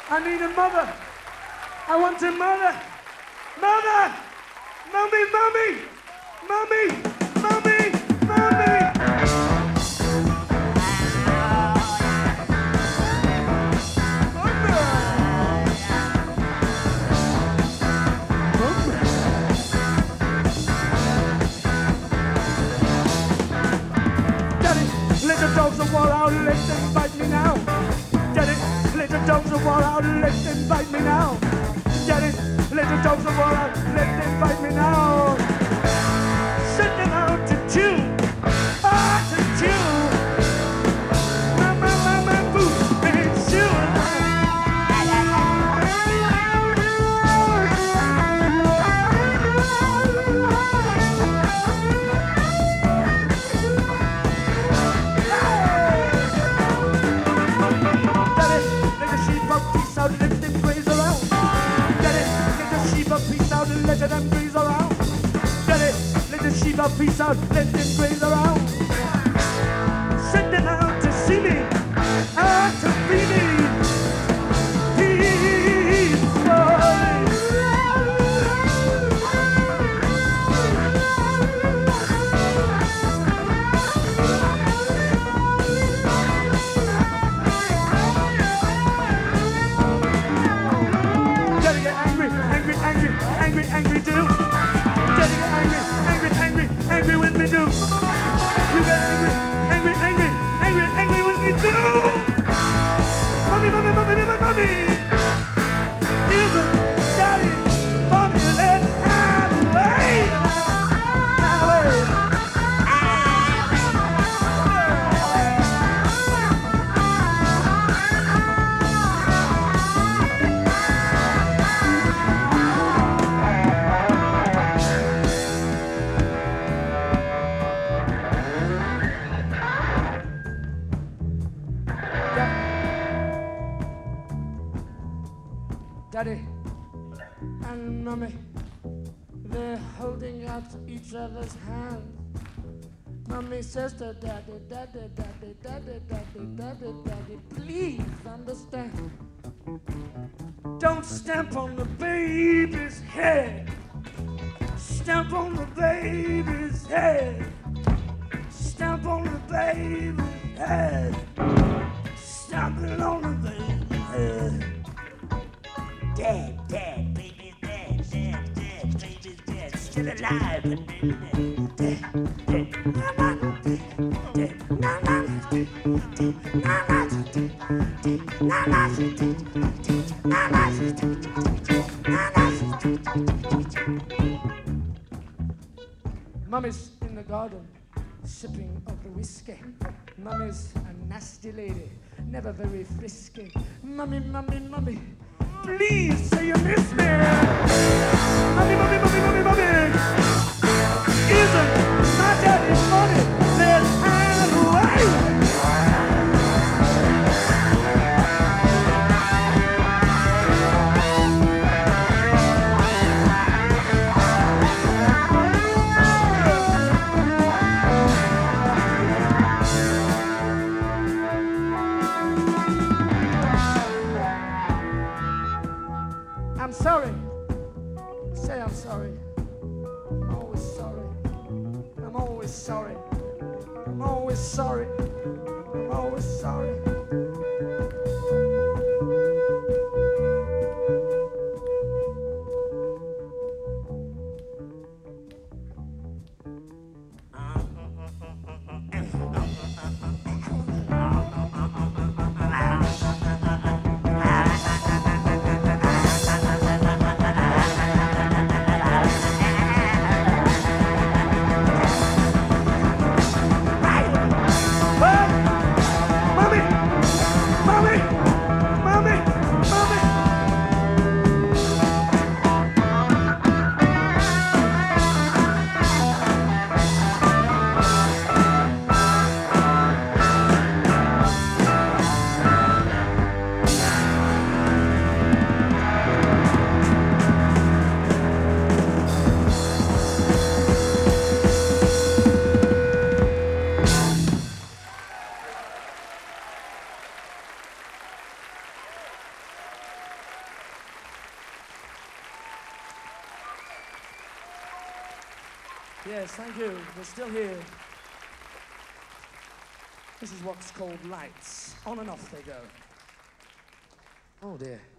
I need a mother. I want a mother. Mother! Mummy, mummy! Mummy! Mummy! Mummy! Little dogs are wall out, let them bite me now. Daddy, little dogs are wall out, let them bite me now. Daddy, little dogs are wall out, let them bite me now. Send them out to chew, to chew. My boots and shoes. Let them graze around. Daddy, let the sheep up peace out, let them graze around. Send them out to see me, out to be me. Angry too. Daddy get angry with me too. You get angry with me too. Mommy. Even daddy, mommy, let out away. Daddy and Mommy, they're holding out each other's hands. Mommy says to Daddy, please understand. Don't stamp on the baby's head. Stamp on the baby's head. Stamp on the baby's head. Stamp it on the baby's head. Dead, baby's dead, baby's dead, still alive, but baby's dead. Mummy's in the garden, sipping of the whiskey. Mummy's a nasty lady, never very frisky. Mummy, please say you miss me. Mommy. Isn't my daddy's money let hand away? I'm sorry. Say I'm sorry. I'm always sorry. I'm always sorry. I'm always sorry. I'm always sorry. Yes, thank you. We're still here. This is what's called lights. On and off they go. Oh dear.